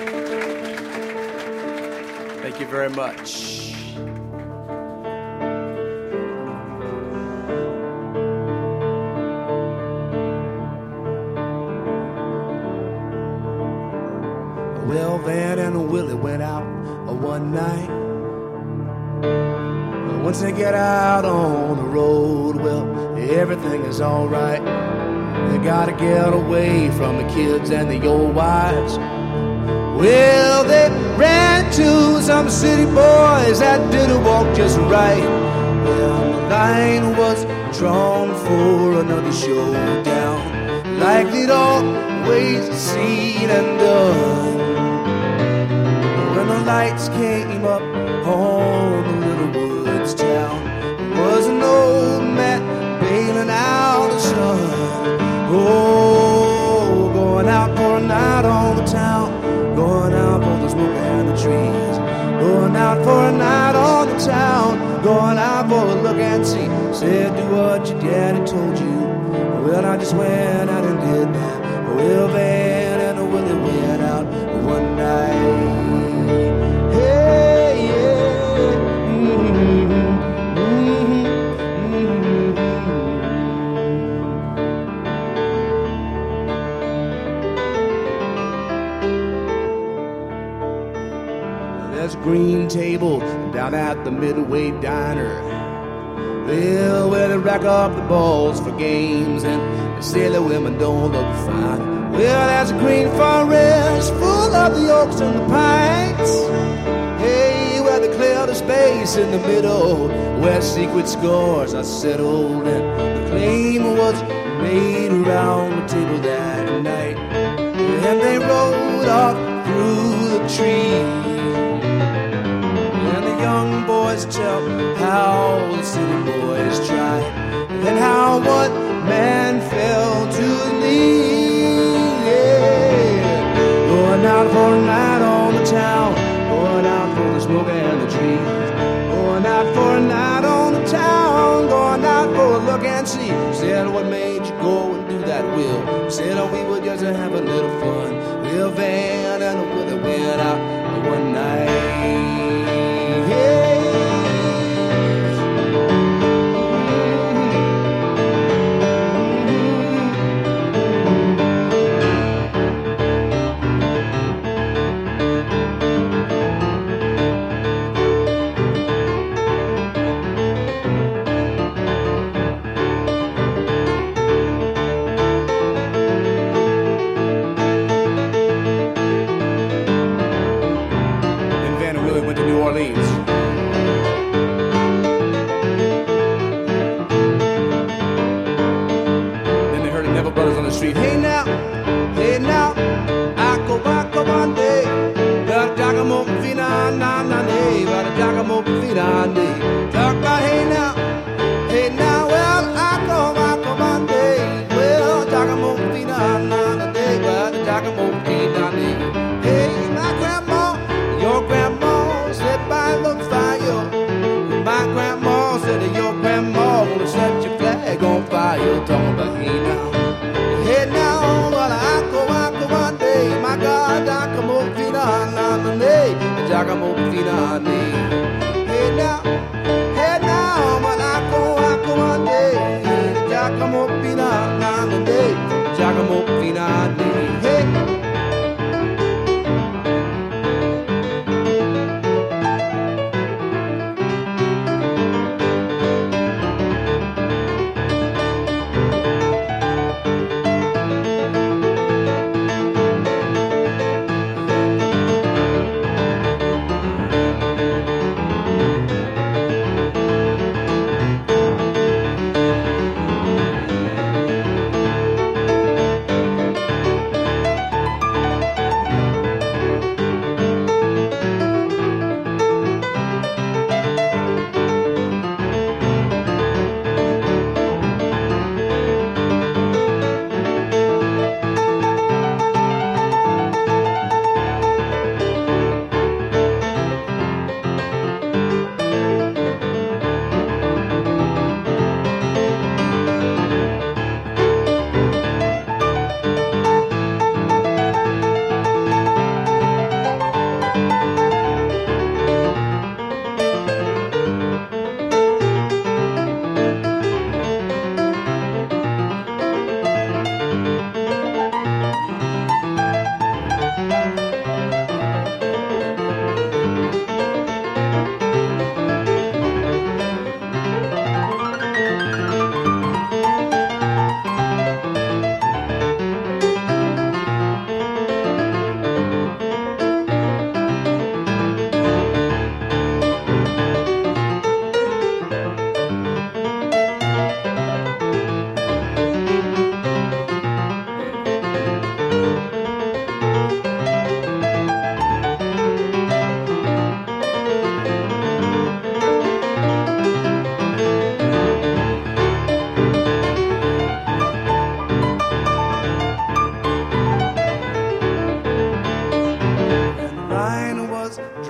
Thank you very much. Well, Van and Willie went out one night. Once they get out on the road, well, everything is all right. They gotta get away from the kids and the old wives. Well, they ran to some city boys that didn't walk just right. Well, the line was drawn for another showdown, like they'd always seen and done. When the lights came up on the little woods town, there was an old man bailing out the sun. Oh, going out for a night on the town, going out for the smoke and the trees, going out for a night on the town, going out for a look and see. Said, do what your daddy told you. Well, I just went out and did that. Well, Van and Willie went out one night. Hey, yeah. There's a green table down at the Midway Diner. Well, where they rack up the balls for games and the sailor women don't look fine. Well, there's a green forest full of the oaks and the pines. Hey, where they clear the space in the middle, where secret scores are settled, and the claim was made around the table that night. And they rode off through the trees. Young boys tell how the city boys tried, and how one man fell to his knees. Yeah. Going out for a night on the town, going out for the smoke and the trees, going out for a night on the town, going out for a look and see. Said, what made you go and do that, Will? Said, oh, we were just having a little fun. Will Van and Willie went out one night. Hey now, I go back one day. Got a jagamo fina na na ne, got a jagamo fina ne. Talk about hey now, well I go back one day. Well, jagamo fina na na ne, got a jagamo fina ne. Hey, my grandma, your grandma said by the fire. My grandma said that your grandma wanna set your flag on fire. Talk about hey now. Hey now, well I go one day. My God, I come up fina na na ne, jaga mo fina ne. Hey now, well I go one day. Jaga mo fina na na ne, jaga mo fina ne. Hey.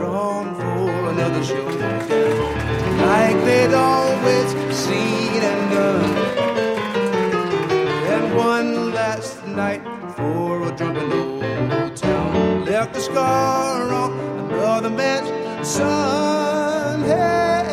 drawn for another show, like they'd always seen and done. And one last night for a drunken old town left a scar on another man's son. Hey,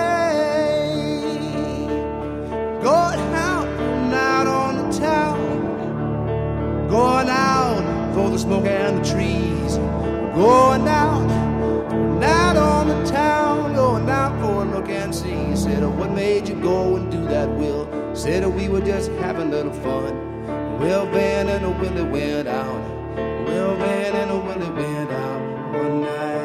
going out on the town, going out for the smoke and the trees, going out on the town, going out for a look and see. Said, oh, what made you go and do that, Will? Said, oh, we were just having a little fun. Will Van and a Willie went out. Will Van and a Willie went out one night.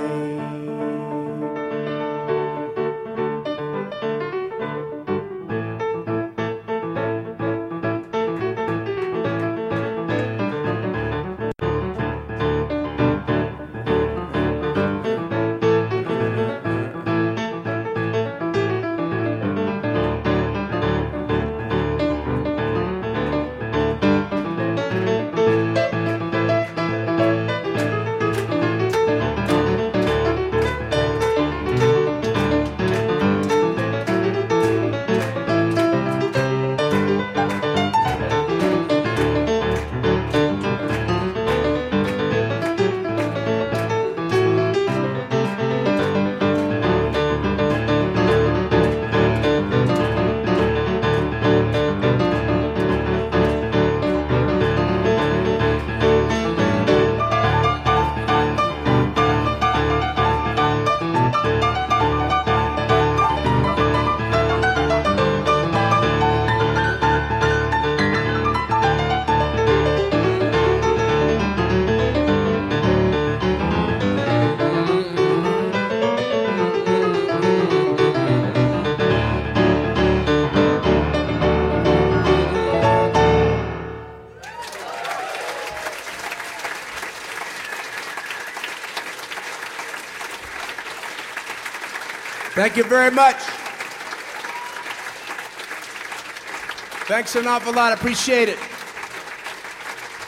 Thank you very much. Thanks an awful lot. Appreciate it.